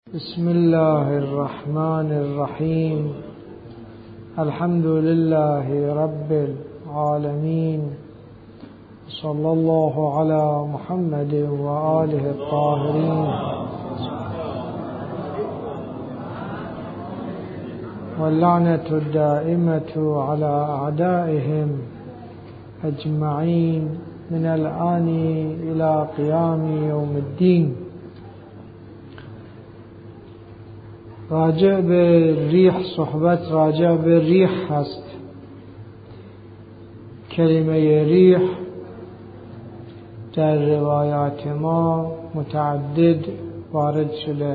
بسم الله الرحمن الرحيم. الحمد لله رب العالمين، صلى الله على محمد وآله الطاهرين، واللعنة الدائمة على أعدائهم أجمعين من الآن إلى قيام يوم الدين. راجع به ریح صحبت راجع به ریح هست. کلمه ریح در روایات ما متعدد وارد شده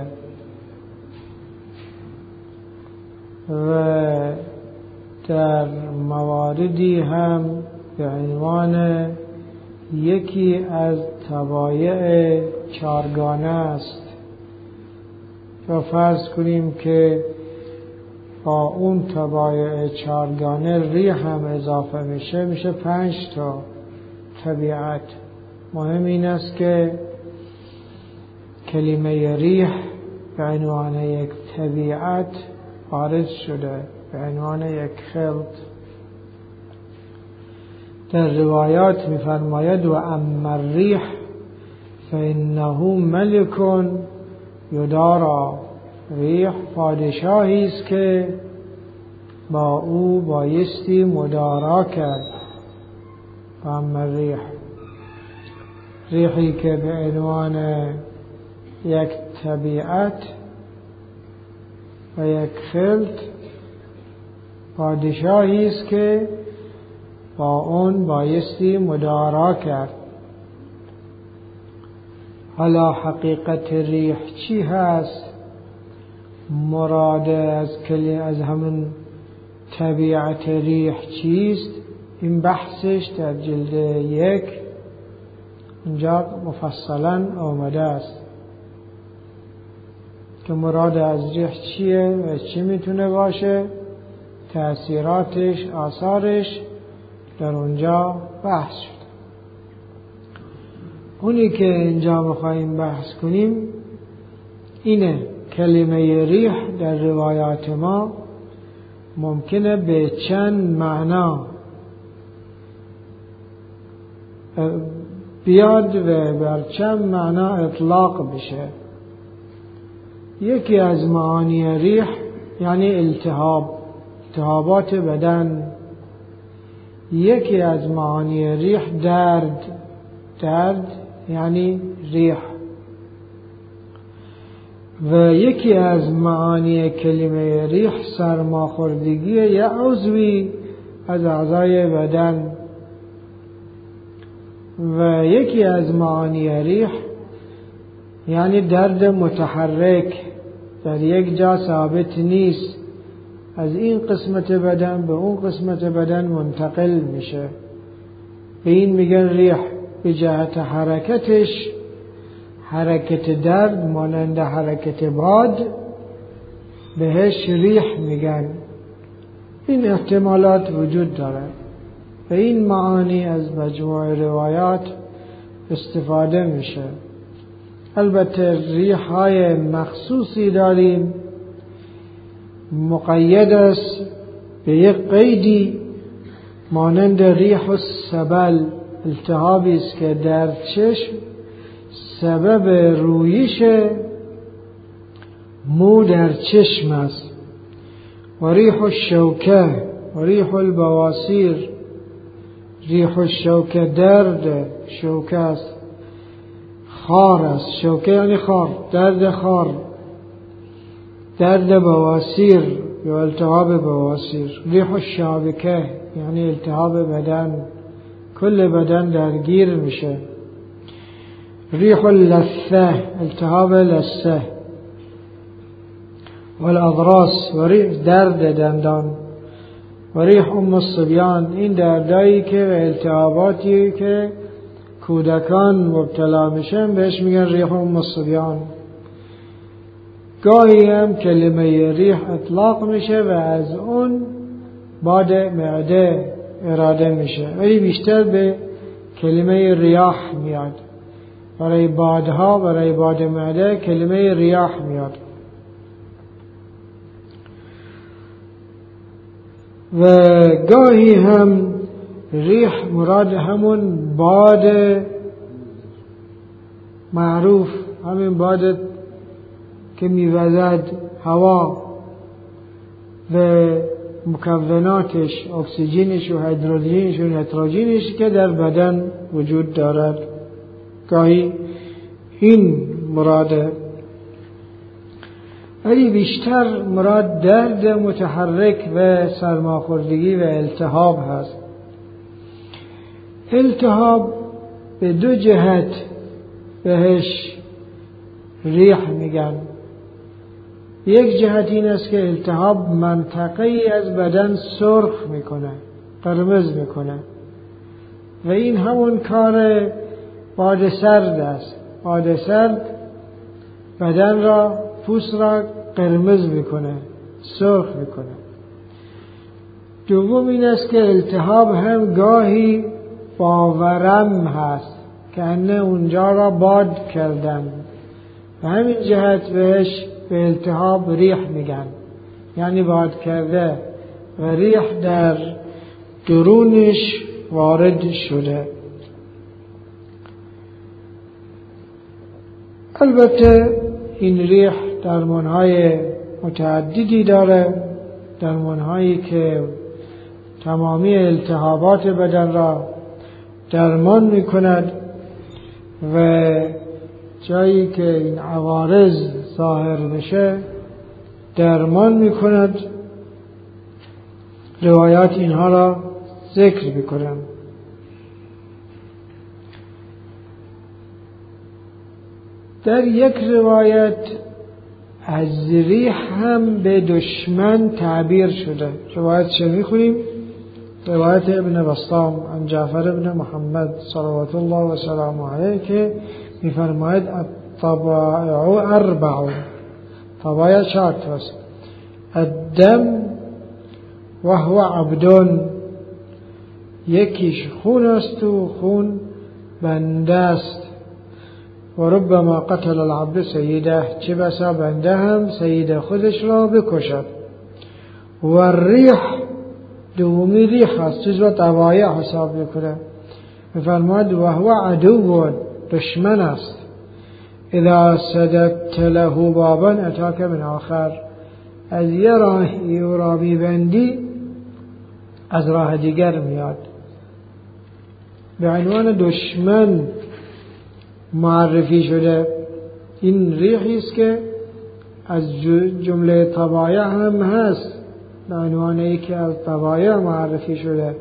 و در مواردی هم به عنوان یکی از طبایع چارگانه است. و فرض کنیم که با اون طبایع چارگانه ریح هم اضافه میشه 5 تا طبیعت. مهم این است که کلمه ریح به عنوان یک طبیعت وارد شده، به عنوان یک خلط. در روایات می‌فرماید و اما الریح فانه ملک یدارا. ریح پادشاهی است که با او بایستی مدارا کرد. و اما الریح، ریحی که به عنوان یک طبیعت و یک خلط پادشاهی است که با اون بایستی مدارا کرد. حالا حقیقت ریح چی هست؟ مراد از همون طبیعت ریح چیست؟ این بحثش در جلد 1 اینجا مفصلا آمده است که مراد از ریح چیه و چی میتونه باشه، تأثیراتش، آثارش در اونجا بحث شد. اونی که اینجا میخواییم بحث کنیم اینه: کلمه ریح در روایات ما ممکنه به چند معنا بیاد و بر چند معنا اطلاق بشه. یکی از معانی ریح یعنی التهابات بدن. یکی از معانی ریح درد یعنی ریح. و یکی از معانی کلمه ریح سرماخوردگی یا عضوی از اعضای بدن. و یکی از معانی ریح یعنی درد متحرک، در یک جا ثابت نیست، از این قسمت بدن به اون قسمت بدن منتقل میشه. به این میگن ریح. به جهت حرکتش، حرکت درد مانند حرکت باد، بهش ریح میگن. این احتمالات وجود داره. به این معانی از مجموع روایات استفاده میشه. البته ریح های مخصوصی داریم، مقید است به یک قیدی، مانند ریح السبل، التهابی است که در چشم سبب رویش مو در چشم است. و ریح الشوکه و ریح البواسیر. ریح الشوکه درد شوکه است، خار است. شوکه یعنی خار، درد خار. درد بواسیر یا التهاب بواسیر. ریح الشابکه یعنی التهاب بدن، کل بدن درگیر میشه. ریح اللثه التهاب لثه. والاضراس و ریح درد دندان. و ریح ام الصبیان، این دردایی که و التهاباتی که کودکان مبتلا میشن بهش میگن ریح ام الصبیان. گاهی هم کلمه ریح اطلاق میشه و از اون باد معده اراده میشه، ولی بیشتر به کلمه ریاح میاد. برای بادها، برای باد معده کلمه ریاح میاد. و گاهی هم ریح مراد همون باد معروف، همین باد که میوزد هوا و مکوناتش، اکسیژنش و هیدروژنش و نیتروژنش که در بدن وجود دارد. گاهی این مراده، ولی بیشتر مراد درد متحرک و سرماخوردگی و التهاب هست. التهاب به دو جهت بهش ریح میگن. یک جهت این است که التهاب منطقه‌ای از بدن سرخ میکنه، قرمز میکنه و این همون کار باد سرد است. باد سرد بدن را، پوست را قرمز میکنه، سرخ میکنه. دوم این است که التهاب هم گاهی با ورم هست که انه اونجا را باد کردن و همین جهت بهش به التهاب ریح میگن، یعنی باد کرده و ریح در درونش وارد شده. البته این ریح درمانهای متعددی داره، درمانهایی که تمامی التهابات بدن را درمان میکند و جایی که این عوارض ظاهر بشه درمان میکند. روایات اینها را ذکر میکنم. در یک روایت از ریح هم به دشمن تعبیر شده. روایت چه میخونیم؟ روایت ابن بسطام عن جعفر ابن محمد صلوات الله و سلامه علیه که میفرماید الطبائع اربع، طبایع 4 تاست. الدم و هو عبدون، یکیش خون است و خون بنده است. و ربما قتل العبد سیده، چه بسا بنده هم سید خودش را بکشد. و الریح، دومی ریح است، چیز را طبایع حساب میکنه. میفرماید و هو عدو، دشمن است. اذا سددت له بابا اتاک من آخر، از یه راهی او را میبندی از راه دیگر میاد. به عنوان دشمن معرفی شده. این ریحی است که از جمله طبایع هم هست، به عنوان یکی از طبایع معرفی شده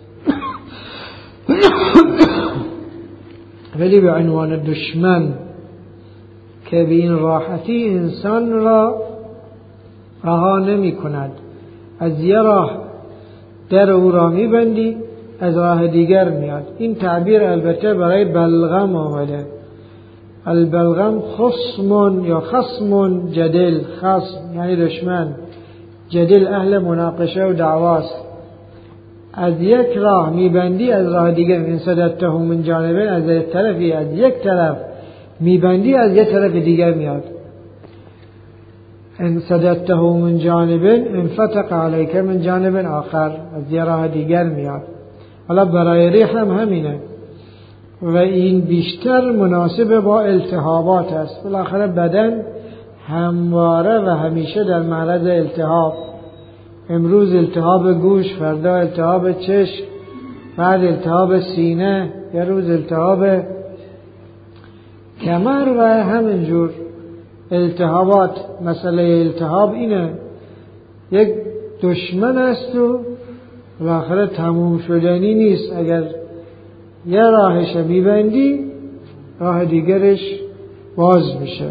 ولی به عنوان دشمن که به این راحتی انسان را رها نمی کند. از یه راه در او را می بندی از راه دیگر میاد. این تعبیر البته برای بلغم آمده. البلغم خصم یا خصم جدل، خصم یعنی دشمن، جدل اهل مناقشه و دعواست. از یک راه میبندی از راه دیگر. این سددته من جانبین، از یک طرفی، از یک طرف میبندی از یک طرف دیگر میاد. ان سددته من جانبین انفتق علیک من جانب آخر، از یک راه دیگر میاد. حالا برای ریح هم همینه و این بیشتر مناسب با التهابات است. بالاخره بدن همواره و همیشه در معرض التهاب. امروز التهاب گوش، فردا التهاب چشم، بعد التهاب سینه، یه روز التهاب کمر و همینجور التهابات. مسئله التهاب اینه، یک دشمن است و بالاخره تموم شدنی نیست. اگر یه راهش میبندی راه دیگرش باز میشه.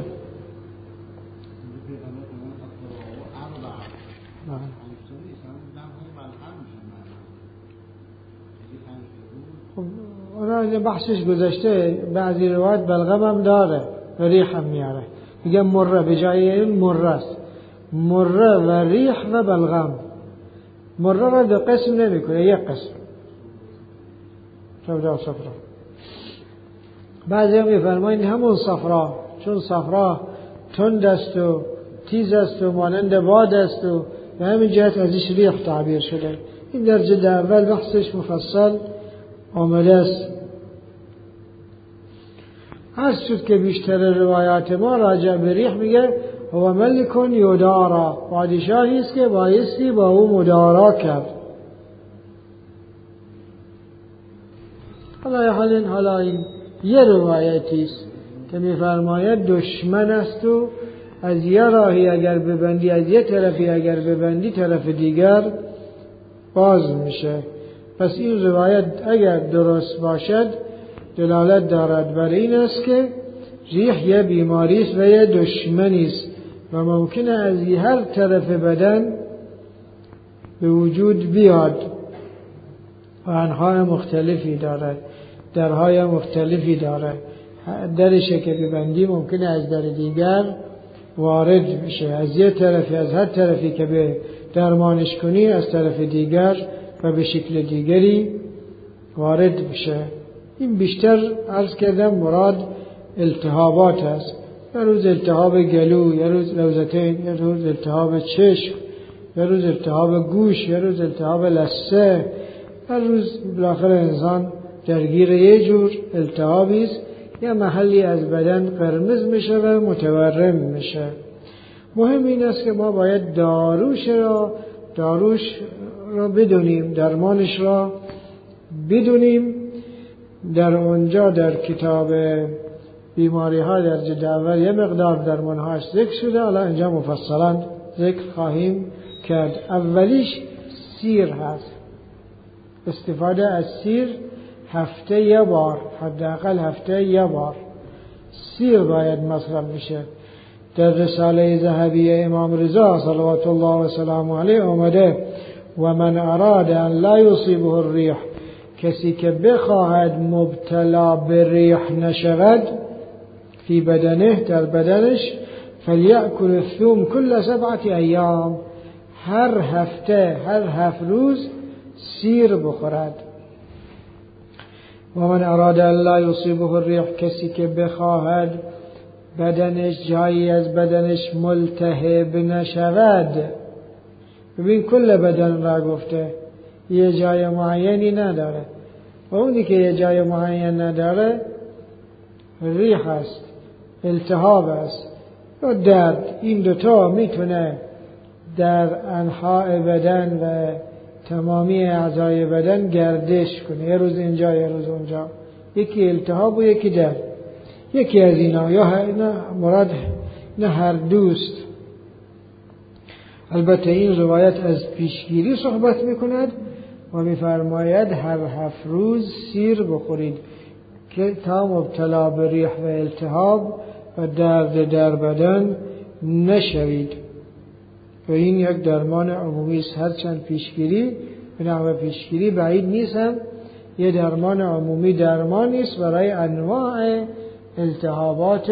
اونا بحثش گذشته. بعضی روایت بلغم هم داره و ریح هم میاره. میگه مره، به جای این مره است. مره و ریح و بلغم. مره را دو قسم نمیکنه، یک قسم سودا و صفرا. بعضی هم میفرمایند همون صفرا، چون صفرا تند است و تیز است و مانند باد است و به همین جهت ازش ریح تعبیر شده. این در جلد اول بحثش مفصل آمده است. هر شد که بیشتر روایات ما راجع به ریح میگه هو ملک یدارا، پادشاهی است که بایستی با او مدارا کرد. حالا این یه روایتی است که میفرماید دشمن است و از یه راهی اگر ببندی، از یه طرفی اگر ببندی، طرف دیگر باز میشه. پس این روایت اگر درست باشد دلالت دارد بر این است که ریح یه بیماری است و یه دشمنی است و ممکنه از هر طرف بدن به وجود بیاد و انواع مختلفی داره، درهای مختلفی داره. درشه که ببندی ممکنه از در دیگر وارد بشه، از یه طرفی، از هر طرفی که به درمانش کنی از طرف دیگر و به شکل دیگری وارد بشه. این بیشتر عرض کردم مراد التهابات است. یه روز التهاب گلو، یه روز لوزتین، یه روز التهاب چشم، یه روز التهاب گوش، یه روز التهاب لثه. هر روز بالاخره انسان درگیر یه جور التهابی است، یه محلی از بدن قرمز میشه و متورم میشه. مهم این است که ما باید داروش را بدونیم، درمانش را بدونیم. در اونجا در کتاب بیماری ها در جلد اول یه مقدار درمانهاش ذکر شده، حالا اینجا مفصلا ذکر خواهیم کرد. اولیش سیر هست. استفاده از سیر هفته یه بار، حداقل هفته یه بار سیر باید مصرف بشه. در رساله ذهبی امام رضا صلوات الله و سلامه علیه آمده و من اراد ان لا یصیبه الریح، کسی که بخواهد مبتلا به ریح نشود فی بدنه، در بدنش، فلیأکل الثوم کل 7 ایام، هر هفته، هر 7 روز سیر بخورد. و من اراد ان لا یصیبه الریح، کسی که بخواهد بدنش، جایی از بدنش ملتهب نشود. ببین کل بدن را گفته، یه جای معینی نداره. و اونی که یه جای معین نداره ریح است، التهاب است و درد. این دوتا میتونه در انحاء بدن و تمامی اعضای بدن گردش کنه، یه روز اینجا یه روز اونجا، یکی التهاب و یکی درد. یکی از اینا یا مراد نه هر دوست. البته این روایت از پیشگیری صحبت میکند و میفرماید هر 7 روز سیر بخورید که تا مبتلا به ریح و التهاب و درد در بدن نشوید. و این یک درمان عمومی است. هرچند پیشگیری به نحو پیشگیری بعید نیستم، یه درمان عمومی درمانی است برای انواع التهابات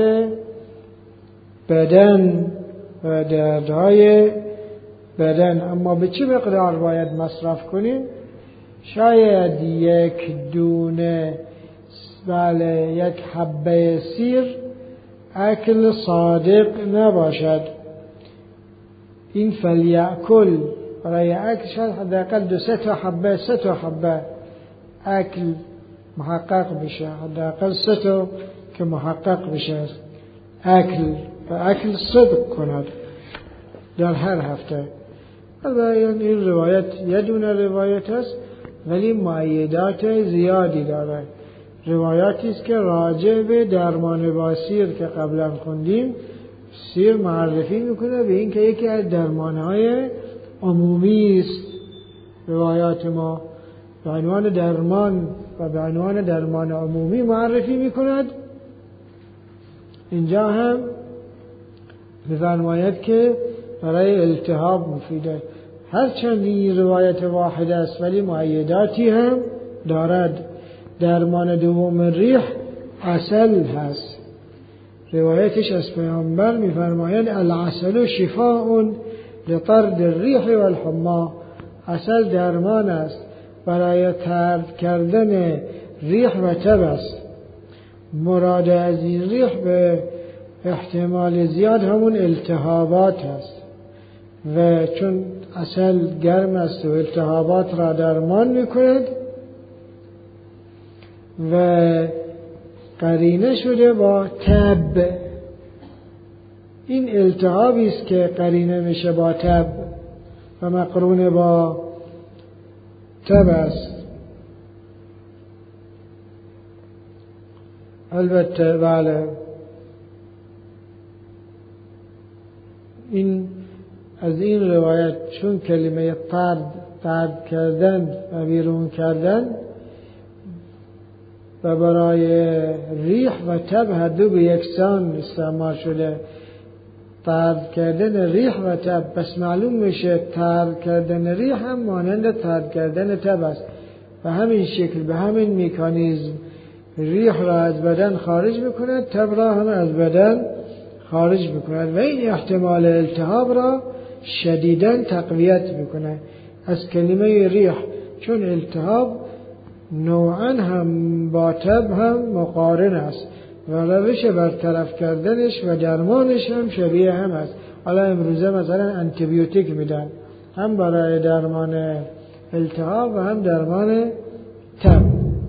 بدن و دردهای بدن. اما به چه مقدار باید مصرف کنیم؟ شاید یک دونه، یک حبه سیر اکل صادق نباشد. این فلیأکل برای اکل شاید حداقل 2-3 حبه، 3 حبه اکل محقق بشه، حداقل 3 که محقق بشه اکل و اکل صدق کند در هر هفته. البته این روایت یه دونه روایت است ولی مؤیدات زیادی داره. روایاتی است که راجع به درمان با سیر که قبلا خوندیم، سیر معرفی میکنه به این که یکی از درمانهای عمومی است. روایات ما به عنوان درمان و به عنوان درمان عمومی معرفی میکند. اینجا هم می‌فرماید که برای التهاب مفیده. هرچند این روایت واحد است ولی مؤیداتی هم دارد. درمان دوم ریح عسل هست. روایتش از پیامبر می‌فرماید العسل شفاء لطرد الریح والحمى. عسل درمان است برای طرد کردن ریح و تب است. مراد از این ریح به احتمال زیاد همون التهابات هست و چون عسل گرم است و التهابات را درمان میکند و قرینه شده با تب. این التهابی است که قرینه میشه با تب و مقرون با تب است. البته بله این از این روایت چون کلمه طرد کردن و بیرون کردن و برای ریح و تب هر دو به یکسان استعمال شده، طرد کردن ریح و تب، پس معلوم میشه طرد کردن ریح هم مانند طرد کردن تب است. به همین شکل به همین مکانیزم ریح را از بدن خارج میکند، تب را هم از بدن خارج میکند و این احتمال التهاب را شدیداً تقویت میکند. از کلمه ریح چون التهاب نوعاً هم با تب هم مقارن است و روش برطرف کردنش و درمانش هم شبیه هم است. حالا امروزه مثلا انتیبیوتیک میدن هم برای درمان التهاب و هم درمان تب.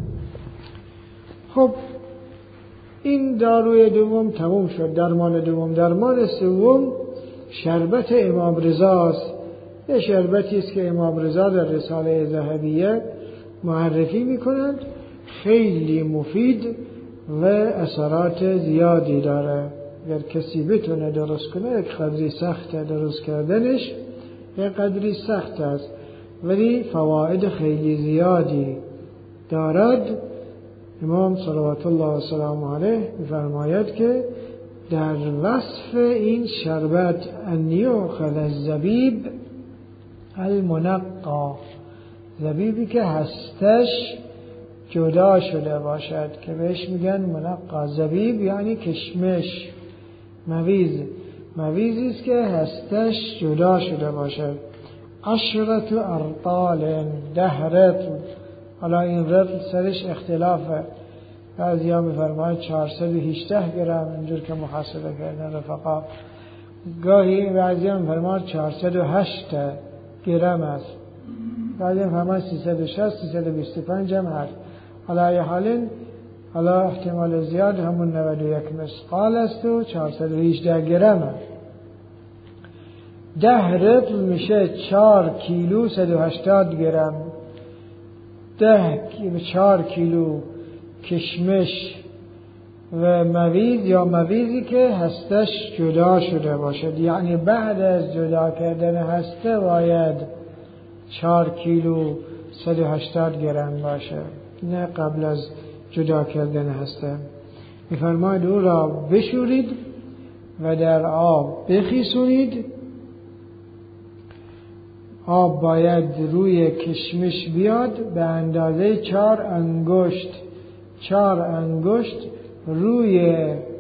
خب این داروی دوم تموم شد، درمان دوم. درمان سوم شربت امام رضا است. یه شربتی است که امام رضا در رساله ذهبیه معرفی میکنند، خیلی مفید و اثرات زیادی داره. اگر کسی بتونه درست کنه، یک قدری سخته درست کردنش، یک قدری سخت است ولی فواید خیلی زیادی دارد. امام صلوات الله و سلام علیه می‌فرماید که در وصف این شربت ان یؤخذ الزبیب المنقى، زبیبی که هستش جدا شده باشد که بهش میگن منقى. زبیب یعنی کشمش، مویزی است که هستش جدا شده باشد. 10 ارطال، 10 رطل. حالا این رطل سرش اختلافه، بعضی ها میفرماید 418 گرم اینجور که محاسبه کردن رفقا، گاهی بعضی ها میفرماید 408 گرم است، بعضی ها میفرماید 360 325 هم هست. حالا ای حالین، حالا احتمال زیاد همون 91 مسقال است و 418 گرم است. 10 رطل میشه 4 کیلو 180 گرم. 4 کیلو کشمش و مویز یا مویزی که هستش جدا شده باشد، یعنی بعد از جدا کردن هسته باید 4 کیلو 180 گرم باشه، نه قبل از جدا کردن هسته. می‌فرماید او را بشورید و در آب بخیسونید. آب باید روی کشمش بیاد به اندازه 4 انگشت روی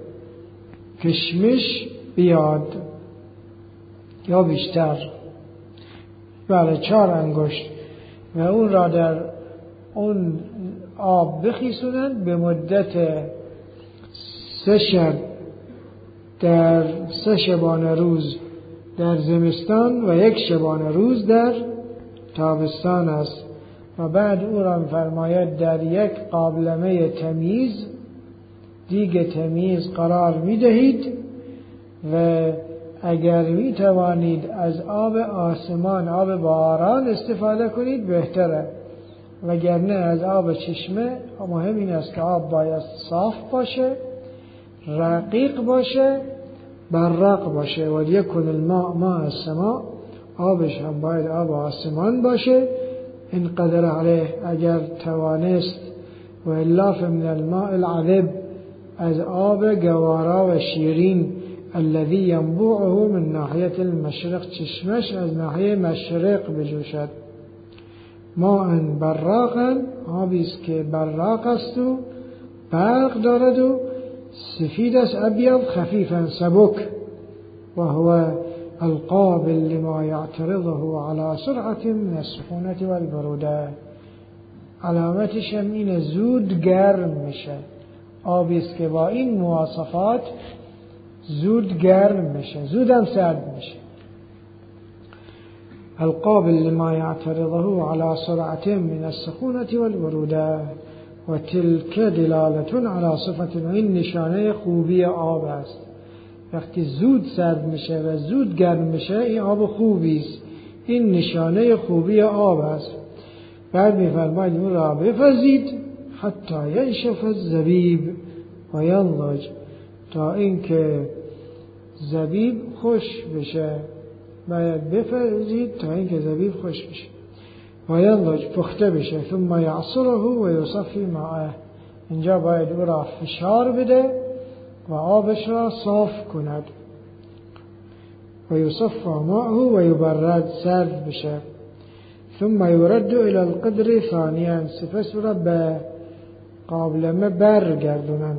کشمش بیاد یا بیشتر، بله 4 انگشت، و اون را در اون آب بخیسونند به مدت 3 شب در 3 شبانه روز در زمستان و 1 شبانه روز در تابستان است. و بعد او را فرماید در یک قابلمه تمیز، دیگ تمیز قرار می دهید و اگر می توانید از آب آسمان، آب باران استفاده کنید بهتره، وگرنه از آب چشمه. مهم این است که آب باید صاف باشه، رقیق باشه، براق باشه. و یکن الماء ماء السماء، آبش هم باید آب آسمان باشه. این قدر علیه، اگر توانست. و الا من الماء العذب، از آب گوارا و شیرین. الذي ينبوعه من ناحیه المشرق، چشمش از ناحیه مشرق بجوشد. ماء براقا، آبی است که براق است و برق دارد و سفید است، ابیض خفیفا سبک، و هو القابل لما يعترضه على سرعة من السخونة والبرودة. علامتش هم اینه، زود گرم میشه. آبی است که با این مواصفات زود گرم میشه، زود هم سرد میشه. القابل لما يعترضه على سرعة من السخونة والبرودة و تلك دلالة على صفة. این نشانه خوبی آب است. وقتی زود سرد میشه و زود گرم میشه این آب خوبی است. این نشانه خوبی آب است. بعد میفرماید اون را بپزید حتی ینشف الزبیب و ینضج، تا اینکه زبیب خوش بشه. باید بپزید تا اینکه زبیب خوش بشه و ینضج، پخته بشه. ثم یعصره و یصفی ماءه، اینجا باید او را فشار بده و آبش را صاف کند. و یصفى ماءه و یبرد، سرد بشه. ثم یرد الى القدر ثانیا، سپس را به قابلمه برگردونن.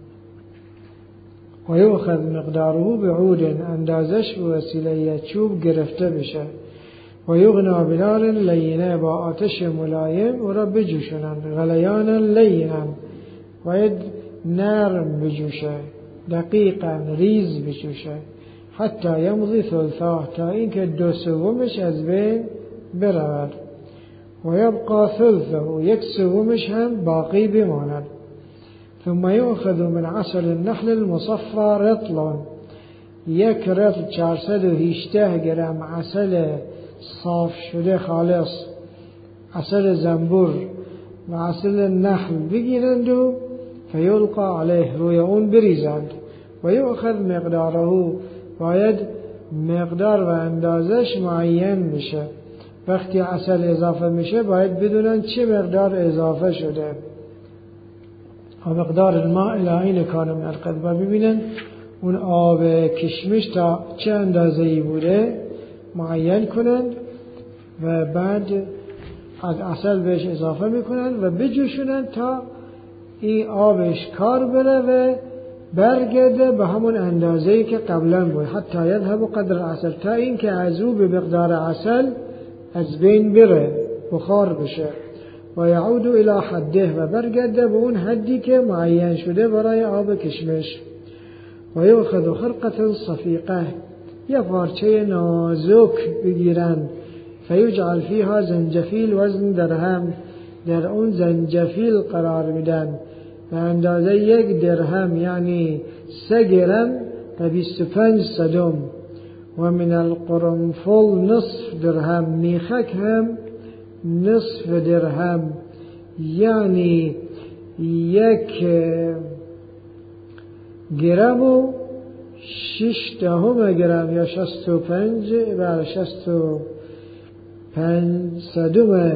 و یؤخذ مقداره بعود، اندازش به وسیله چوب گرفته بشه. و یغنا بنار لینه، با آتش ملایم او را بجوشونن. غلیانا لینا، باید نرم بجوشه، دقیقا ریز بجوشه. حتی یمضی ثلثاه، تا اینکه 2/3 از بین برود. و یبقى ثلثه، 1/3 هم باقی بماند. ثم یؤخذ من عسل النحل المصفى رطل، 1 رطل 418 گرم عسل صاف شده خالص، عسل زنبور و عسل نحل بگیرند و فیلقى علیه، روی اون بریزند. و یؤخذ مقداره، باید مقدار و اندازش معین بشه. وقتی عسل اضافه میشه باید بدونن چه مقدار اضافه شده. و مقدار الماء الى این کان من القدر، ببینن اون آب کشمش تا چه اندازه‌ای بوده معین کنن و بعد از عسل بهش اضافه میکنن و بجوشونن تا این آبش کار بره و برگرده به همون اندازه‌ای که قبلا بود. حتی یذهب قدر عسل، تا این که از او به مقدار عسل از بین بره، بخار بشه. و یعود الی حده، و برگرده به اون حدی که معین شده برای آب کشمش. و یأخذ خرقة صفیقه، یه پارچه نازک بگیرن. فیجعل فیها زنجفیل وزن درهم، در اون زنجفیل قرار میدن به اندازه 1 درهم، یعنی 3 گرم و 25 صدم. و من القرنفل نصف درهم، میخک هم نصف درهم، یعنی 1 گرم و 6 گرم یا 65 و 65 صدم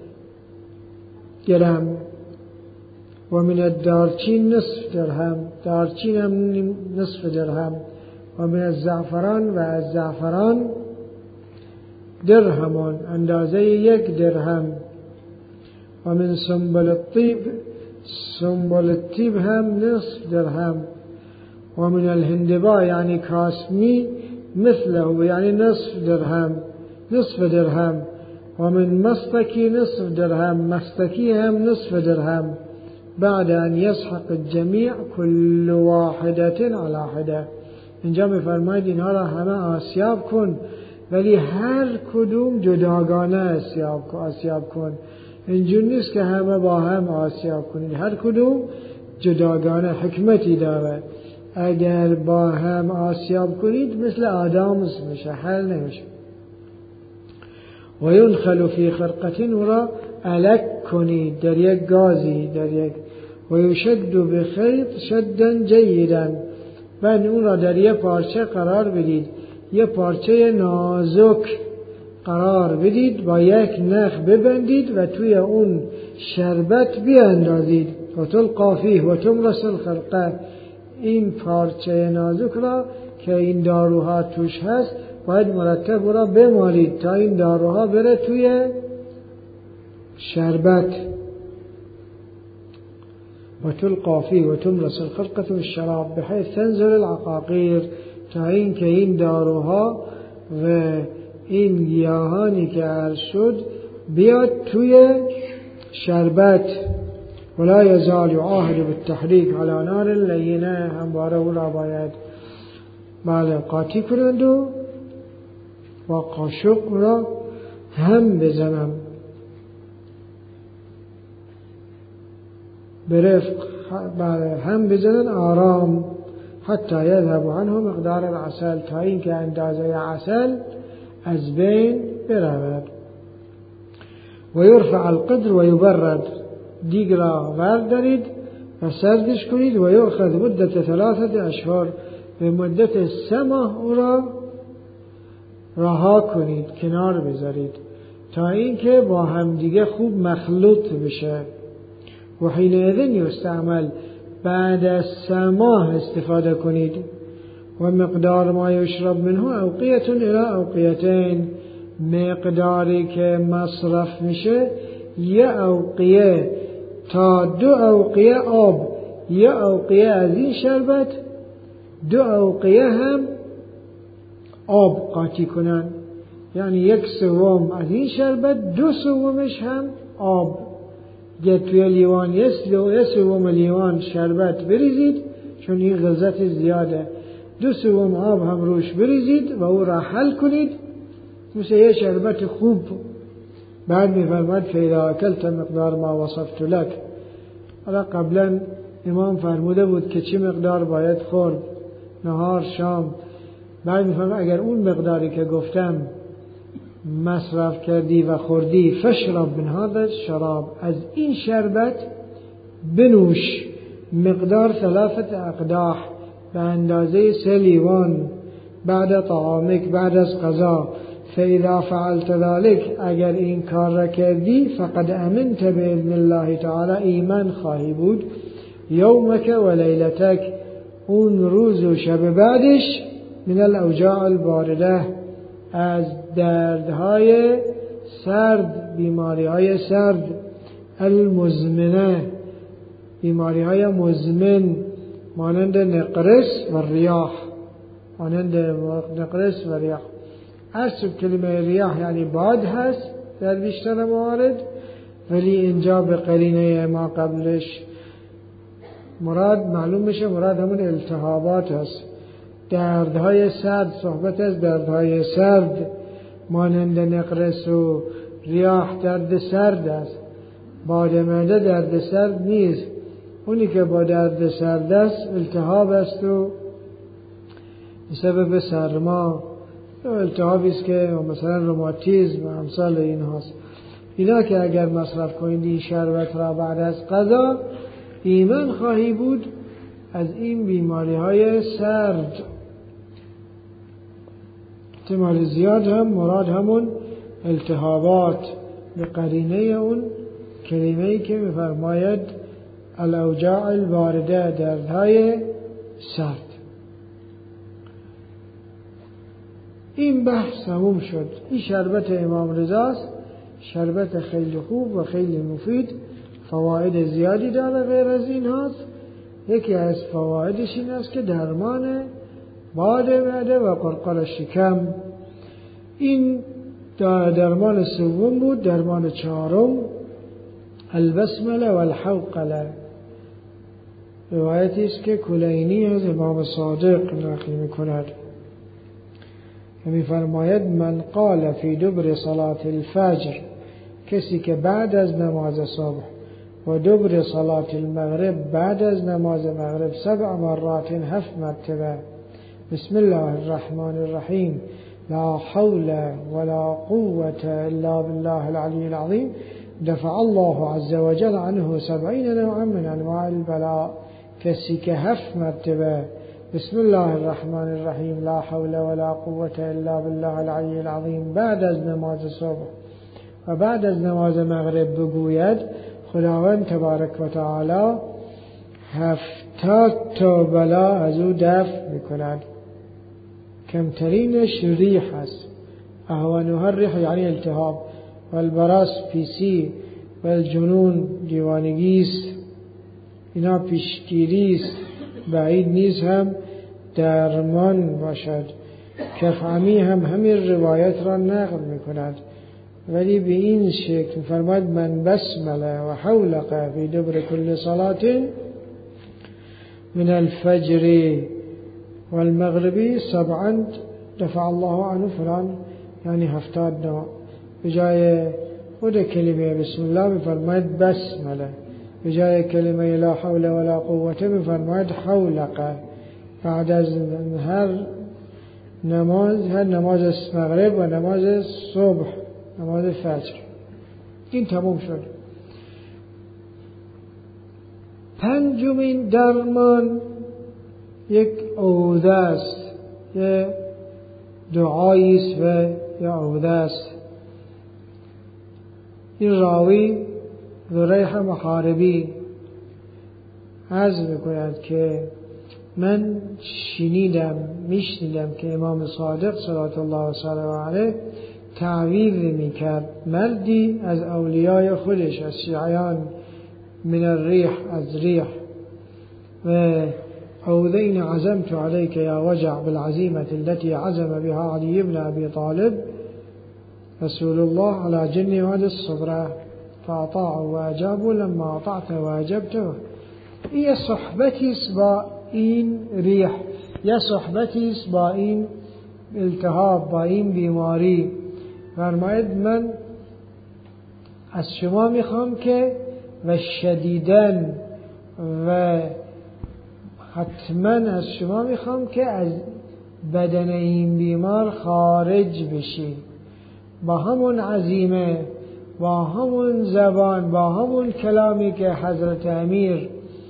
گرم. و من الدارچین نصف درهم، دارچین هم نصف درهم. و من الزعفران، و از زعفران درهمان، اندازه 1 درهم. و من سنبل الطیب، سنبل الطیب هم نصف درهم. و من الهندبا یعنی کاسمی مثله، یعنی نصف درهم. و من مستکی نصف درهم، مستکی هم نصف درهم. بعد ان یسحق الجمیع کل واحدة علی حده، اینجا میفرماید اینها را همه آسیاب کن ولی هر کدوم جداگانه آسیاب کن. اینجور نیست که همه با هم آسیاب کنید، هر کدوم جداگانه. حکمتی داره، اگر با هم آسیاب کنید مثل آدامس میشه، حل نمیشه. و ینخل فی خرقة، و را الک کنید در یک گازی، در یک. و یشد بخیط شدا جیدا، بعد اون را در یک پارچه قرار بدید، یک پارچه نازک قرار بدید، با یک نخ ببندید و توی اون شربت بیاندازید. و تلقا فیه و تمرس الخرقه، این پارچه نازک را که این داروها توش هست باید مرتب را بمالید تا این داروها بره توی شربت. و تلقا فیه و تمرس الخرقه بالشراب بحيث تنزل العقاقیر، تا این که این داروها و این گیاهانی که عرض شد بیاد توی شربت. ولا یزال یعاهد بالتحریک علی نار لینه، همواره او را باید قاطی کنند و قاشق را هم بزنم برفق، هم بزنن آرام، حتی یذهب عنه مقدار العسل، تا این که اندازه عسل از بین برود. و یرفع القدر و یبرد، دیگ را وردارید و سردش کنید. و یأخذ مدت 3 اشهر، به مدت 3 ماه او را رها کنید، کنار بذارید تا اینکه با هم دیگه خوب مخلوط بشه. و حینئذ یستعمل، بعد از 3 ماه استفاده کنید. و مقدار ما یشرب منه اوقیة الی اوقیتین، مقداری که مصرف میشه 1 اوقیه تا 2 اوقیه آب، 1 اوقیه از این شربت، 2 اوقیه هم آب قاطی کنن، یعنی 1/3 از این شربت، 2/3 هم آب. توی لیوان 1/3 لیوان شربت بریزید، چون این غلظت زیاده، 2/3 آب هم روش بریزید و او را حل کنید مثل یه شربت خوب. بعد می‌فرماید فاذا اکلت مقدار ما وصفت لك. حالا قبلا امام فرموده بود که چه مقدار باید خورد، نهار، شام. بعد می‌فرماید اگر اون مقداری که گفتم مصرف کردی و خوردی، فشرب من هذا الشراب، از این شربت بنوش، مقدار 3 اقداح، به اندازه 3 لیوان، بعد طعامک، بعد از غذا. فاذا فعلت ذلك، اگر این کار را کردی، فقد امنت باذن الله تعالی، ایمن خواهی بود، یومک و لیلتک، اون روز و شب بعدش، من الاوجاع البارده، از دردهای سرد، بیماریهای سرد، المزمنه، بیماریهای مزمن، مانند نقرس و ریاح، مانند نقرس و ریاح. اصل کلمه ریاح یعنی باد هست در بیشتر موارد، ولی اینجا به قرینه ما قبلش مراد معلوم میشه، مراد همون التهابات هست، دردهای سرد. صحبت از دردهای سرد مانند نقرس و ریاح درد سرد است. باد معده درد سرد نیست، اونی که با درد سرد است التهاب است و سبب سرما، التهابی است که مثلا روماتیسم و امثال این هاست. اینا که اگر مصرف کنید این شربت را بعد از غذا، ایمن خواهی بود از این بیماری های سرد. احتمال زیاد هم مراد همون التهابات، به قرینه اون کلمه‌ای که می‌فرماید الاوجاع البارده، دردهای سرد. این بحث تموم شد. این شربت امام رضاست، شربت خیلی خوب و خیلی مفید، فواید زیادی داره. غیر از این هاست، یکی از فوایدش این است که درمان باد معده و قرقر شکم. این درمان سوم بود. درمان چهارم البسمله و الحوقله، روایتی است که کلینی از امام صادق نقل می‌کند که می‌فرماید من قال فی دبر صلاة الفجر، کسی که بعد از نماز صبح و دبر صلاة المغرب، بعد از نماز مغرب 7 مرات 7 مرتبه بسم الله الرحمن الرحیم لا حول ولا قوة الا بالله العلی العظیم، دفع الله عز وجل عنه 70 نوعا من انواع البلاء. کسی که 7 مرتبه بسم الله الرحمن الرحیم لا حول ولا قوة الا بالله العلی العظیم بعد از نماز صبح و بعد از نماز مغرب بگوید، خداوند تبارک و تعالی 70 تا بلا از او دفع میکند. کمترینش ریح است، اهوانها الریح یعنی التهاب، و البراس پیسی، و الجنون دیوانگی است، اینا پیشگیری است، بعید نیست هم درمان باشد. کفعمی هم همین روایت را نقل میکند، ولی به این شکل فرماید من بسمله و حولقه فی دبر کل صلاة من الفجر والمغربی 7 دفع الله عنه فلان، یعنی 70 نوع. به جای خود کلمه بسم الله میفرماید بسمله، به جای کلمه لا حول ولا قوة میفرماید حولقه. بعد از هر نماز مغرب و نماز صبح، نماز فجر. این تموم شد. پنجمین درمان یک عوده است، یک دعایی است و یک عوده است. این راوی ذریح محاربی عرض می‌کند که من میشنیدم که امام صادق صلوات الله و سلامه علیه تعویذ میکرد. مردی از اولیای خودش، از شیعیان، من الریح، از ریح، و عوذین عزمت علیک یا وجع بالعزیمة التي عزم بها علی بن ابی طالب رسول الله على جن واد الصبرة فاطاعوا واجابوا لما اطعت واجبت. این صحبتی است با این ریح، یا صحبتی است با این التهاب، با این بیماری. فرماید من از شما میخوام که و شدیدن و حتما از شما میخوام که از بدن این بیمار خارج بشی، با همون عزیمه، با همون زبان، با همون کلامی که حضرت امیر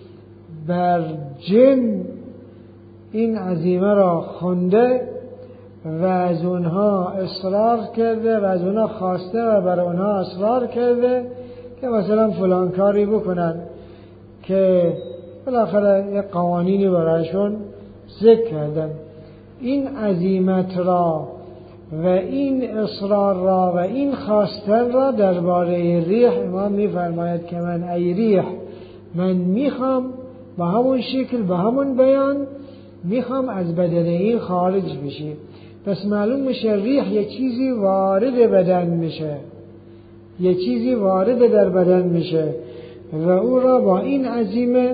بر جن این عزیمه را خونده و از اونها اصرار کرده و از اونها خواسته و بر اونها اصرار کرده که مثلا فلان کاری بکنن، که بالاخره یک قوانینی برایشون ذکر کردن. این عزیمت را و این اصرار را و این خواستن را درباره ریح امام میفرماید که من ای ریح، من میخوام با همون شکل، با همون بیان میخوام از بدن این خارج بشی. پس معلوم میشه ریح یه چیزی وارد بدن میشه، یه چیزی وارد در بدن میشه و او را با این عزیمه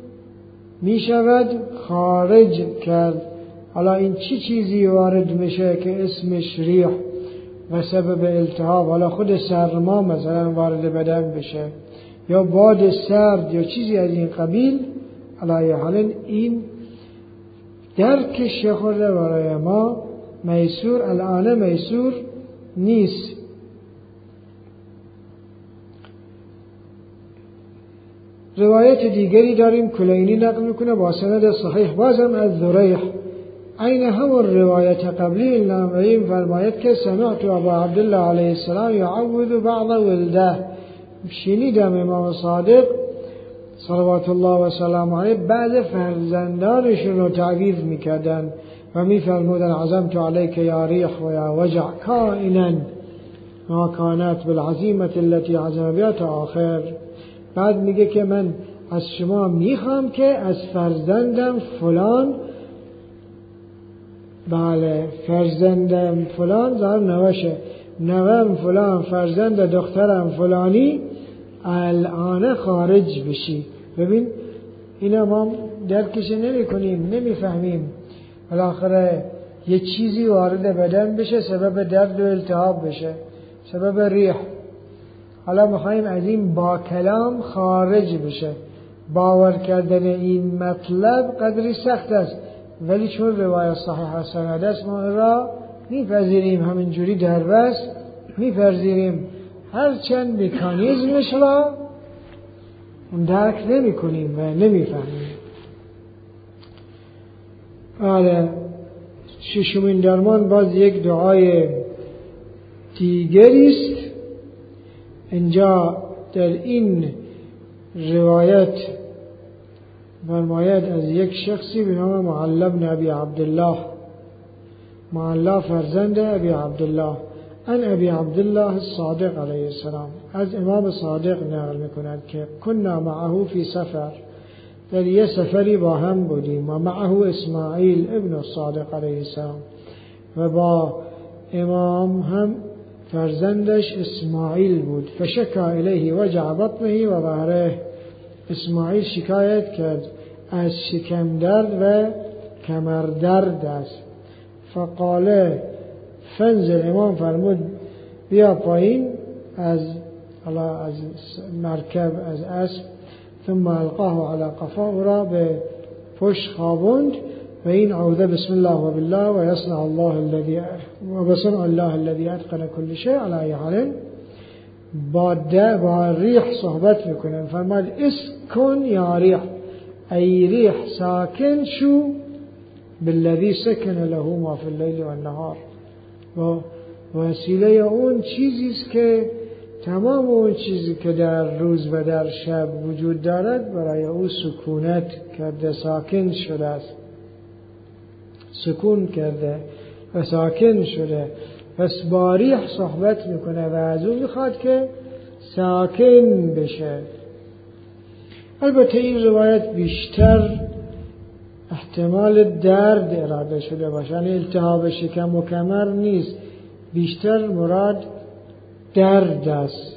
میشود خارج کرد. حالا این چی چیزی وارد میشه که اسمش ریح و سبب التهاب، حالا خود سرما مثلا وارد بدن بشه یا باد سرد یا چیزی از این قبیل، علی حال این درکش خورده برای ما میسور الان میسور نیست. روایت دیگری داریم کلینی نقل میکنه با سند صحیح بازم از ذریح، عین همون روایت قبلی نامریم فرماید که سمعت ابا عبدالله علیه السلام یعوذ بعض ولده، شنیدم امام صادق صلوات الله و سلام علیه بعض فرزندانشون رو تعویذ میکردن و میفرمودن عزمت علیک یا ریح و یا وجع کائنا ما کانت بالعزیمة التي عزم بها تا آخر. بعد میگه که من از شما میخوام که از فرزندم فلان، بله فرزندم فلان دار نوشه، نوام فلان، فرزند دخترم فلانی الان خارج بشی. ببین اینا ما درکش نمی کنیم، نمی فهمیم. بالاخره یه چیزی وارد بدن بشه سبب درد و التهاب بشه، سبب ریح. حالا میخواییم از این با کلام خارج بشه. باور کردن این مطلب قدری سخت است، ولی چون روایت صحیح سند است ما را میپذیریم، همینجوری در بس میپذیریم، هرچند مکانیزمش را درک نمی کنیم و نمیفهمیم. حالا ششمین درمان باز یک دعای دیگری است. اینجا در این روایت فرماید از یک شخصی به نام معلی بن ابی عبدالله، معلی فرزند ابی عبدالله، ان ابی عبدالله الصادق علیه السلام، از امام صادق نقل میکند که کنا معه فی سفر، در یه سفری با هم بودیم و معه اسماعیل ابن الصادق علیه السلام، و با امام هم فرزندش اسماعیل بود. فشکا الیه وجع بطنه و ظهره، اسماعیل شکایت کرد از شکم درد و کمر درد است. فقال فنزل، امام فرمود بیا پایین از مرکب، از اسب. ثم القاه على قفا، او را به پشت خوابوند و این عوده بسم الله و بالله و یصنع الله الذی و بصنع الله الذی اتقن كل شيء علی حال. با ریح صحبت میکنه. فرماد اسکن یا ریح، ای ریح ساکن شو بالذی سکن له ما فی اللیل و النهار. و وسیله اون چیزیست که تمام اون چیزی که در روز و در شب وجود دارد برای او سکونت کرده، ساکن شده است، سکون کرده و ساکن شده. پس با ریح صحبت میکنه و از او میخواد که ساکن بشه. البته این روایت بیشتر احتمال درد اراده شده باشه، یعنی التهاب شکم و کمر نیست، بیشتر مراد درد است.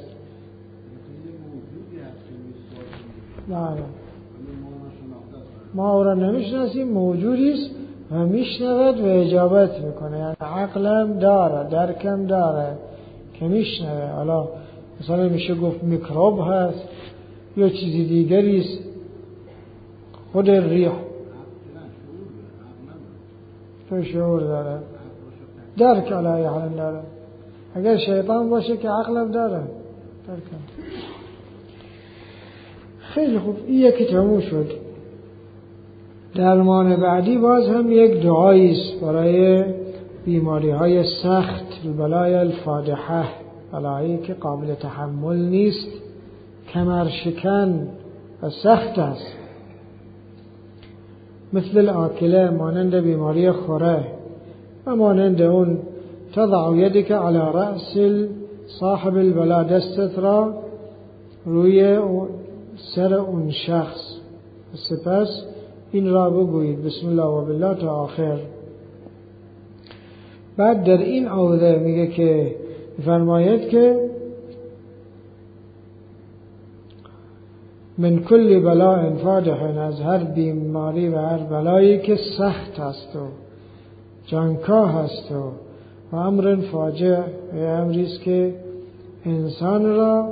بله، ما او را نمیشناسیم، موجودی است و میشنود و اجابت میکنه. یعنی عقلم داره، درکم داره که میشنوه. حالا مثلا میشه گفت میکروب هست یا چیزی دیگری است. خود ریح تو شعور داره، درک علی حال داره. اگر شیطان باشه که عقلم داره، درکم. خیلی خوب، این یکی تموم شد. درمان بعدی باز هم یک دعایی است برای بیماری های سخت، البلای الفادحه، بلایی که قابل تحمل نیست، کمر شکن و سخت است، مثل الآکله، مانند بیماری خوره و مانند اون. تضع یدک علی رأس صاحب البلا، دستت را روی سر اون شخص، سپس این را بگویید بسم الله و بالله تا آخر. بعد در این عوده میگه که فرماید که من کل بلاء فادح، از هر بیماری و هر بلایی که سخت است و جانکاه است و امر فاجع، امریست که انسان را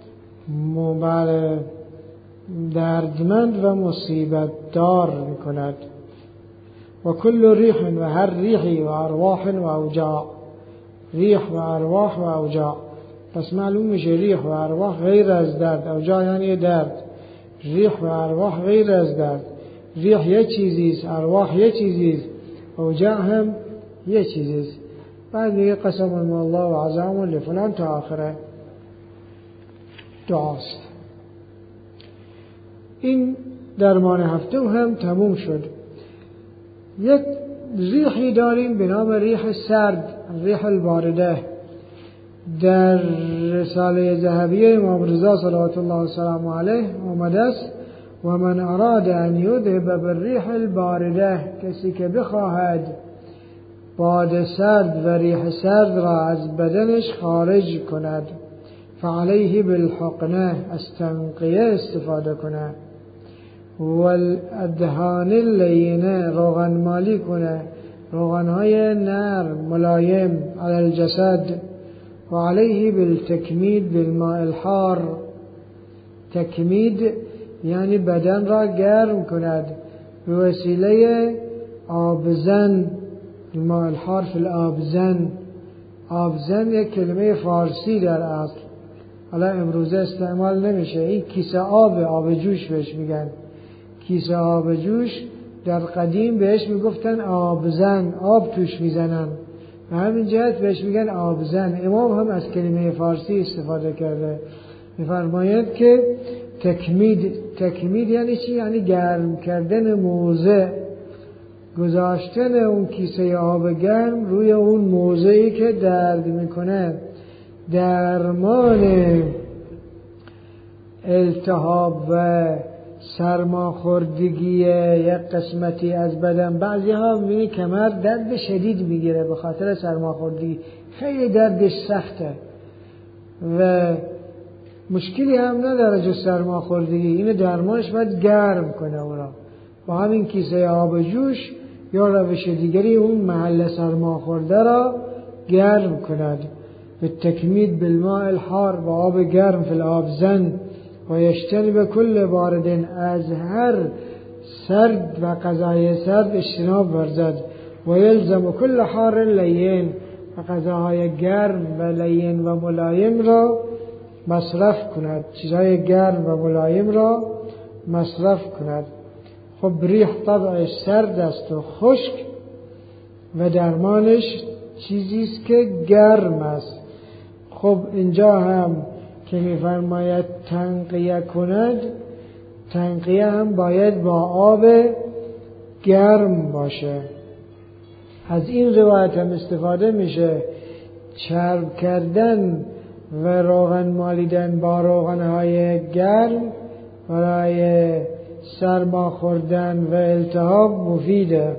دردمند و مصیبت دار میکند. و کل ریح، و هر ریحی و ارواح و اوجاع، ریح و ارواح و اوجاع. پس معلوم میشه ریح و ارواح غیر از درد، اوجاع یعنی درد، ریح و ارواح غیر از درد. ریح یه چیزیست، ارواح یه چیزیست، اوجاع هم یه چیزیست. بعد میگه قسم الله و عزام لفلان تا آخره دعاست. این درمان هفته هم تموم شد. یک ریحی داریم به نام ریح سرد، ریح البارده. در رساله ذهبیه امام رضا صلوات الله و سلام علیه آمده است و من اراد ان یذهب بالریح البارده، کسی که بخواهد باد سرد و ریح سرد را از بدنش خارج کند، فعلیه بالحقنه، از تنقیه استفاده کنه، والادهان اللینه، روغن مالی کنه، روغنهای نرم ملایم علی الجسد، و علیه بالتکمید بالماء الحار. تکمید یعنی بدن را گرم کند به وسیله آبزن، الماء الحار فی الآبزن. آبزن یک کلمه فارسی در اصل، حالا امروزه استعمال نمیشه. این کیسه آب جوش بهش میگن. کیسه آب جوش در قدیم بهش میگفتن آبزن، آب توش میزنن، و همین جهت بهش میگن آبزن. امام هم از کلمه فارسی استفاده کرده. میفرماید که تکمید یعنی چی؟ یعنی گرم کردن موضع، گذاشتن اون کیسه آب گرم روی اون موضعی که درد میکنه. درمان التهاب و سرماخوردگی یک قسمتی از بدن. بعضی ها میبینی کمر درد شدید میگیره به خاطر سرماخوردگی، خیلی دردش سخته و مشکلی هم نداره جز سرماخوردگی. اینو درمانش باید گرم کنه او را با همین کیسه آب جوش یا روش دیگری اون محل سرماخورده را گرم کند. بالتکمید بالماء الحار، با آب گرم فی الآب زن، و یجتنب کل بارد، از هر سرد و غذای سرد اجتناب ورزد، و یلزم کل حار لین، و غذاهای گرم و لین و ملایم را مصرف کند، چیزهای گرم و ملایم را مصرف کند. خب ریح طبعش سرد است و خشک و درمانش چیزی است که گرم است. خب اینجا هم که می‌فرماید تنقیه کند، تنقیه هم باید با آب گرم باشه. از این روایت هم استفاده میشه چرب کردن و روغن مالیدن با روغنهای گرم برای سرما خوردن و التهاب مفیده.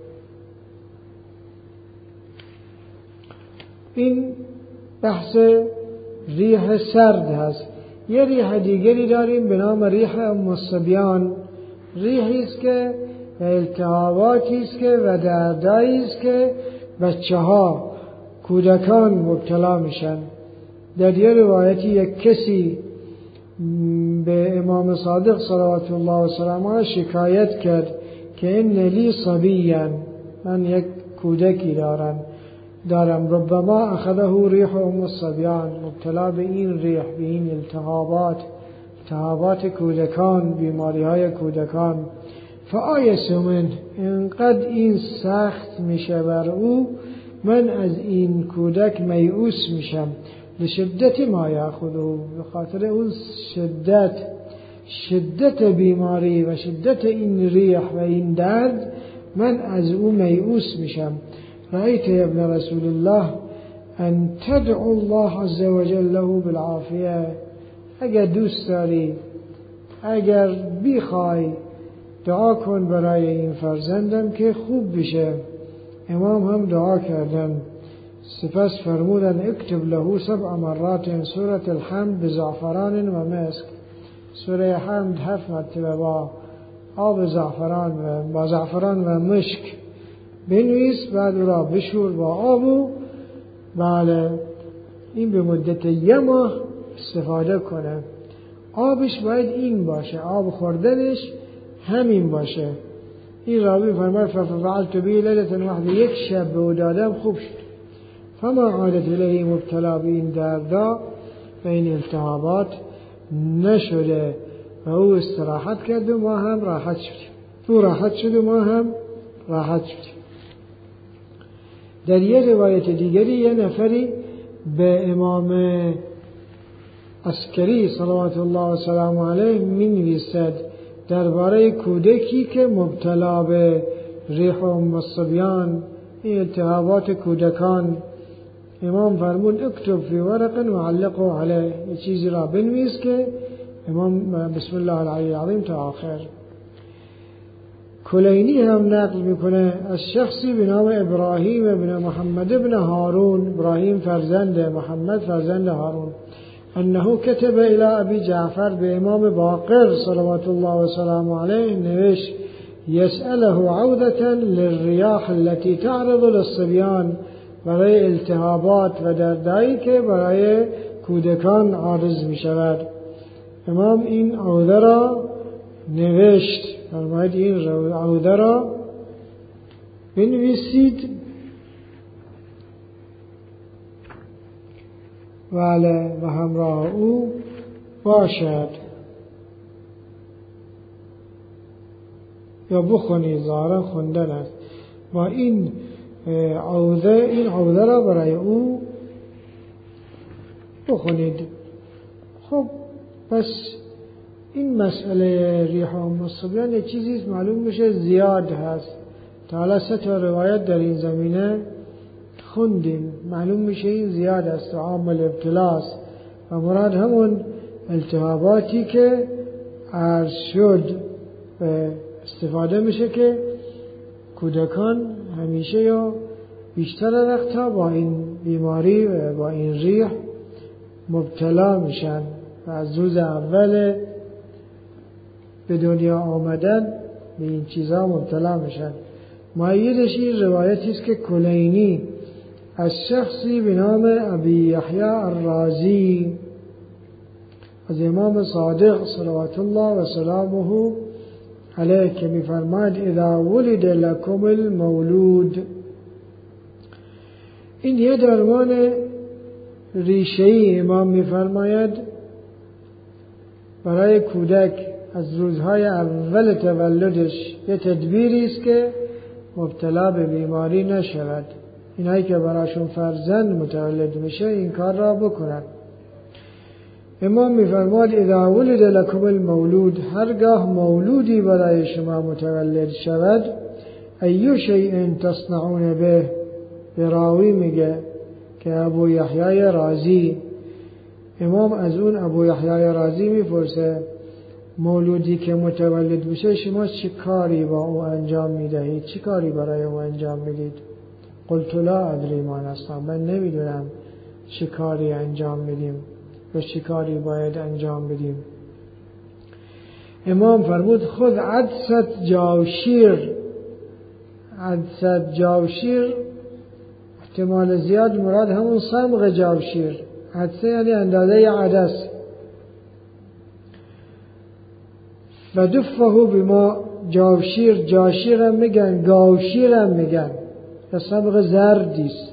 این بحث ریح سرد هست. یه ریح دیگری داریم به نام ریح ام الصبیان. ریحی است که و التهاباتی است که و دردایی است که بچه‌ها، کودکان مبتلا میشن. در یه روایتی یک کسی به امام صادق صلوات الله و سلامه علیه شکایت کرد که ان لی صبیا، من یک کودکی دارم ربما اخذه ریح ام الصبیان، مبتلا به این ریح، به این التهابات کودکان، بیماری های کودکان. فآیس من، اینقدر این سخت میشه بر او، من از این کودک میؤوس میشم. لشدت ما یاخذه، به خاطر اون شدت بیماری و شدت این ریح و این درد من از او میؤوس میشم. رأیت یا ابن رسول الله ان تدعو الله عز وجل له بالعافیه، اگر دوست داری، اگر بخوای، دعا کن برای این فرزندم که خوب بشه. امام هم دعا کردن. سپس فرمودن اکتب له 7 مرات سورة الحمد بزعفران و مسک، سوره حمد 7 مرتبه با آب زعفران و با زعفران و مشک بنویس، بعد او را بشور با آب. بله، این به مدت 1 ماه استفاده کنه. آبش باید این باشه، آب خوردنش همین باشه. این راوی فرماید ففعلت به لیلة واحده، یک شب به او دادم خوب شد. فما عادت الیه مبتلا به این دردا و این التهابات نشده و او استراحت کرد و ما هم راحت شدیم. او راحت شد و ما هم راحت شدیم. در یه روایت دیگری یه نفری به امام عسکری صلوات الله و سلام علیه می نویسد درباره کودکی که مبتلا به ریح ام الصبیان، این التهابات کودکان. امام فرمود اکتب فی ورق و علقه علیه، یه چیزی را بنویس که امام بسم الله العلی العظیم تا آخر. کلینی هم نقل میکنه از شخصی به نام ابراهیم ابن محمد ابن هارون، ابراهیم فرزند محمد فرزند هارون، انه کتب الى ابی جعفر، به امام باقر صلوات الله و سلامه علیه نوشت یسأله عودة للریاح التي تعرض للصبیان، برای التهابات و دردایی که برای کودکان عارض می شود. امام این عوده را نوشت، فرماید این عوده را بنویسید. بله، و همراه او باشد یا بخونید، ظاهرا خوندن است. با این عوده را برای او بخونید. خب پس این مسئله ریح ام الصبیان یه چیزیست معلوم میشه زیاد هست. تا حالا 3 روایت در این زمینه خوندیم، معلوم میشه این زیاد است و عامل ابتلاست و مراد همون التهاباتی که عرض شد استفاده میشه که کودکان همیشه یا بیشتر وقتها با این بیماری و با این ریح مبتلا میشن و از روز اول به دنیا آمدن به این چیزها مبتلا میشن. مؤیدش این روایتی است که کلینی از شخصی به نام ابی یحیی الرازی، از امام صادق صلوات الله و سلامه علیه که می‌فرماید اذا ولد لکم المولود. این یه درمان ریشه‌ای امام می‌فرماید برای کودک از روزهای اول تولدش یه تدبیری است که مبتلا به بیماری نشود. اینایی که براشون فرزند متولد میشه این کار را بکنن. امام میفرماد اذا ولد لکم المولود، هرگاه مولودی برای شما متولد شود، ایو شیء تصنعون به، راوی میگه که ابو یحیی رازی، امام از اون ابو یحیی رازی میپرسه مولودی که متولد میشه شما چه کاری با او انجام میدهید؟ چه کاری برای او انجام میدید؟ قلت لا ادری ما نصنع، من نمیدونم چه کاری انجام میدیم و چه کاری باید انجام بدیم. امام فرمود خذ عدسة جاوشیر. عدسة جاوشیر احتمال زیاد مراد همون صمغ جاوشیر، عدسه یعنی اندازه عدس، و دفه بما جاوشیر، جاشیرم میگن، گاوشیرم میگن، و صمغ زردیست.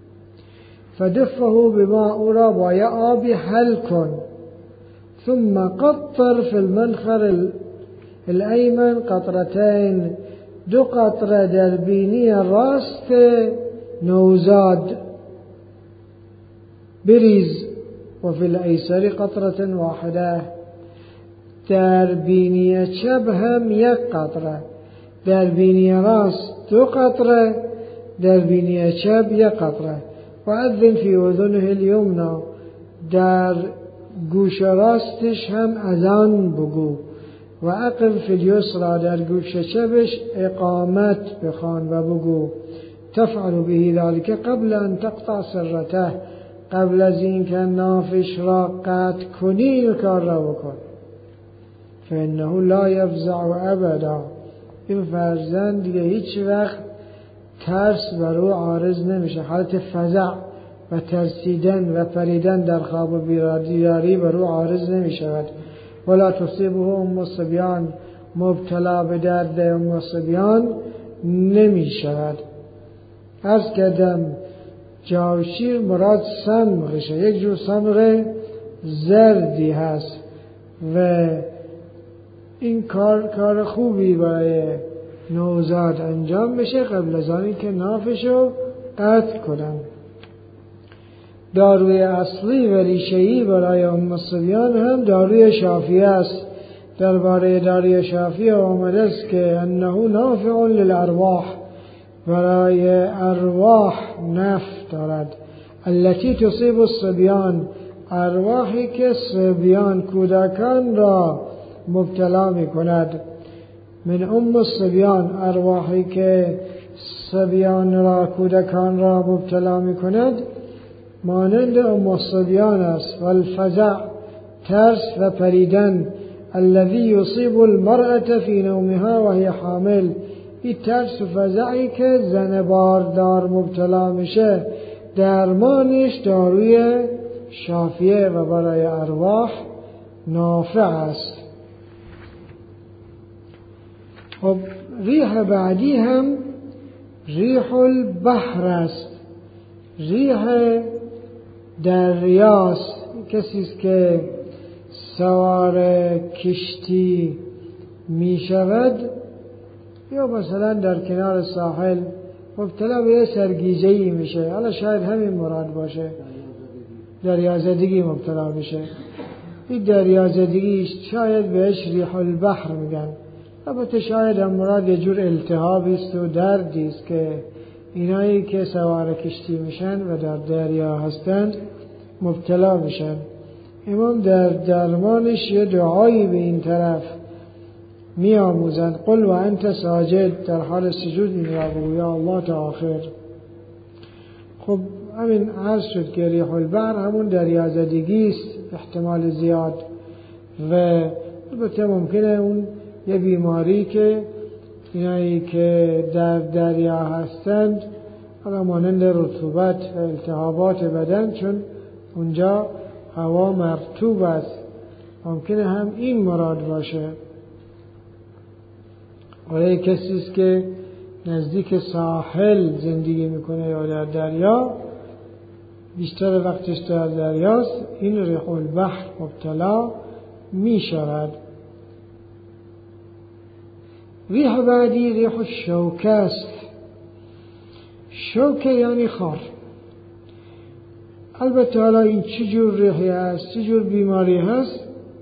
فدفه بما، او را با یه آبی حل کن، ثم قطر في المنخر الایمن قطرتین، 2 قطره در بینی راست نوزاد بریز، و فی الایسر قطره واحده، در بینی چپ هم 1 قطره، در بینی راست 2 قطره، در بینی چپ 1 قطره. و اذن فی اذنه الیمنا، در گوش راستش هم اذان بگو. و اقم فی الیسرا، در گوش چپش اقامت بخوان و بگو. تفعل به ذلك قبل ان تقطع سرته، قبل از این که نافش را قطع کنی کار را بکن. فانه لا یفزع ابدا، این فرزند دیگه هیچ وقت ترس بر او عارض نمیشه، حالت فزع و ترسیدن و پریدن در خواب و بیداری بر او عارض نمیشود. ولا تصیبه ام الصبیان، مبتلا به درد ام الصبیان نمیشود. عرض کردم جاوشیر مراد صمغشه، یک جور صمغ زردی هست و این کار خوبی برای نوزاد انجام بشه قبل از آنی که نافشو قطع کنن. داروی اصلی و ریشه‌ای برای ام الصبیان هم داروی شافیه است. درباره داروی شافیه آمده است که انه نافع للارواح، برای ارواح نفع دارد. التي تصیب الصبیان، ارواحی که صبیان کودکان را مبتلا می کند. من ام الصبیان، ارواحی که صبیان را کودکان را مبتلا می کند مانند ام الصبیان است. والفزع، ترس و پریدن. الذي يصيب المرأة في نومها وهي حامل، این ترس و فزعی که زن باردار مبتلا میشه درمانش داروی شافیه و برای ارواح نافع است. خب ریح بعدی هم ریح البحر است. ریح دریاست. کسی است که سوار کشتی می شود یا مثلا در کنار ساحل مبتلا به یه سرگیجه‌ای میشه، حالا شاید همین مراد باشه، دریازدگی مبتلا میشه. این دریازدگی شاید بهش ریح البحر میگن. البته شاید هم مراد یه جور التهابی است و دردی است که اینایی که سوار کشتی میشن و در دریا هستند مبتلا میشن. امام در درمانش یه دعایی به این طرف می آموزند. قل و انت ساجد، در حال سجود این را بگو یا الله تا آخر. خب همین عرض شد که ریح البحر همون دریازدگی است احتمال زیاد، و البته ممکنه اون یه بیماری که اینایی که در دریا هستند حالا مانند رطوبت و التهابات بدن، چون اونجا هوا مرطوب است، ممکنه هم این مراد باشه. برای کسی است که نزدیک ساحل زندگی میکنه یا در دریا، بیشتر وقتش در دریاست، این ریح البحر مبتلا می شود. ریح بعدی ریح الشوکه است. شوکه یعنی خار. البته حالا این چه جور ریحی هست، چه جور بیماری هست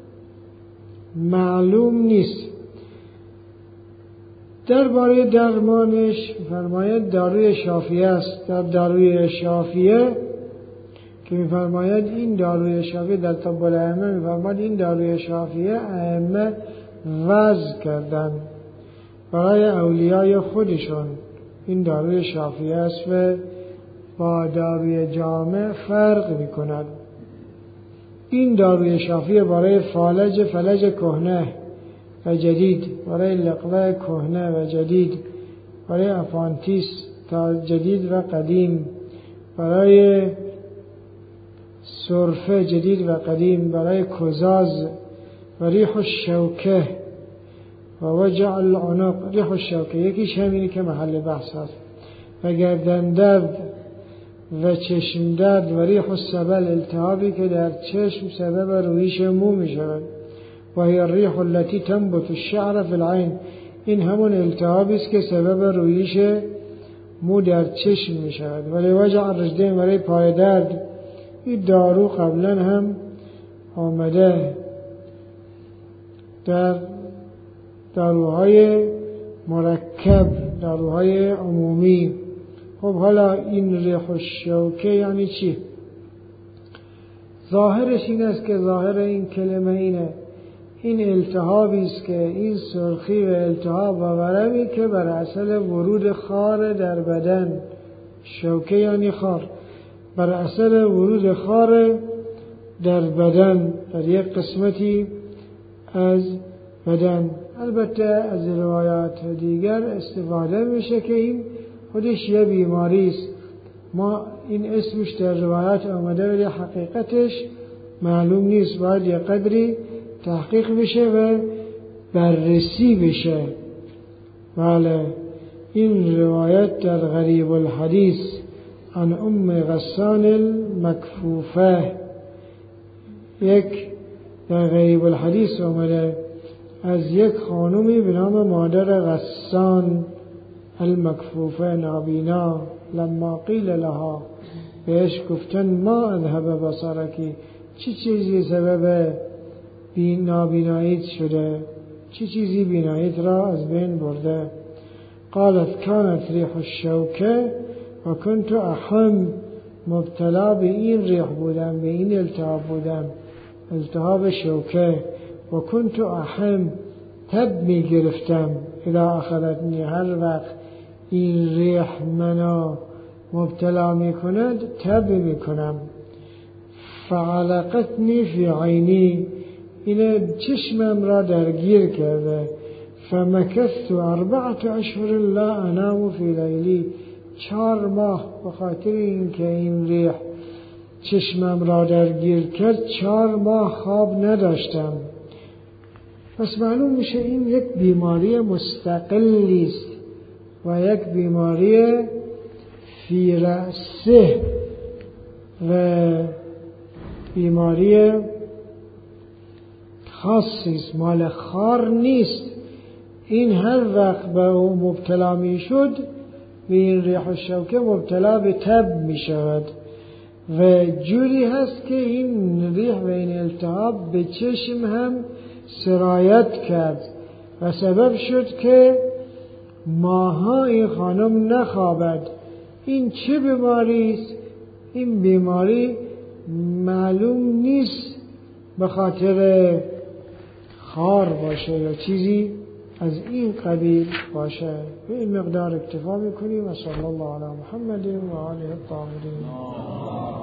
معلوم نیست. درباره درمانش فرماید داروی شافیه است. در داروی شافیه که می‌فرماید این داروی شافیه، در طب الائمه می‌فرماید این داروی شافیه ائمه وضع کردن برای اولیای خودشون. این داروی شافیه است و با داروی جامع فرق می‌کند. این داروی شافیه برای فلج کهنه و جدید، برای لقوه کهنه و جدید، برای اپاندیس تا جدید و قدیم، برای سرفه جدید و قدیم، برای کزاز و ریح الشوکه و وجع العنق. ریح الشوکه یکیش همینی که محل بحث هست، و گردن درد و چشم درد و ریح السبل، التهابی که در چشم سبب رویش مو می شود. و هی الریح التي تنبت الشعر فی العین، این همون التهابی است که سبب رویش مو در چشم می شود. ولی وجع الرجلین، برای پای درد، این دارو قبلا هم آمده در داروهای مرکب، داروهای عمومی. خب حالا این ریح الشوکه یعنی چی؟ ظاهرش این است که ظاهر این کلمه اینه، این التهابی است که این سرخی و التهاب و ورمی که بر اثر ورود خار در بدن، شوکه یعنی خار، بر اثر ورود خار در بدن، در یک قسمتی از بدن. البته از روایات دیگر استفاده میشه که این خودش یه بیماری است. ما این اسمش در روایات آمده ولی حقیقتش معلوم نیست، باید یه قدری تحقیق بشه و بررسی بشه. بله، این روایت در غریب الحدیث عن ام غسان المکفوفه، یک در غریب الحدیث آمده از یک خانومی به نام مادر غسان المکفوفه، نابینا. لما قیل لها، بهش گفتن ما اذهب بصرکی، چه چیزی سبب نابیناییت شده، چه چیزی بیناییت را از بین برده؟ قالت کانت ریح الشوکه و کنت احم، مبتلا به این ریح بودم، به این التهاب بودم، التهاب شوکه. و کنت احم، تب می گرفتم، اذا اخذتنی، هر وقت این ریح منو مبتلا می کند تب می کنم. فعلقتنی فی عینی، این چشمم را درگیر کرده. فمکثت 4 اشهر لا انام فی لیلی، 4 ماه به خاطر اینکه این ریح چشمم را درگیر کرد 4 ماه خواب نداشتم. پس معلوم میشه این یک بیماری مستقلی است و یک بیماری فی رأسه و بیماری خاصی است، مال خار نیست. این هر وقت به او مبتلا می شد، به این ریح الشوکه مبتلا به تب می شود و جوری هست که این ریح و این التهاب به چشم هم سرایت کرد و سبب شد که ماها این خانم نخوابد. این چه بیماری است؟ این بیماری معلوم نیست به خاطر خار باشه یا چیزی از این قبیل باشه. به این مقدار اکتفا میکنیم و صلی الله علی محمد و آله الطاهرین.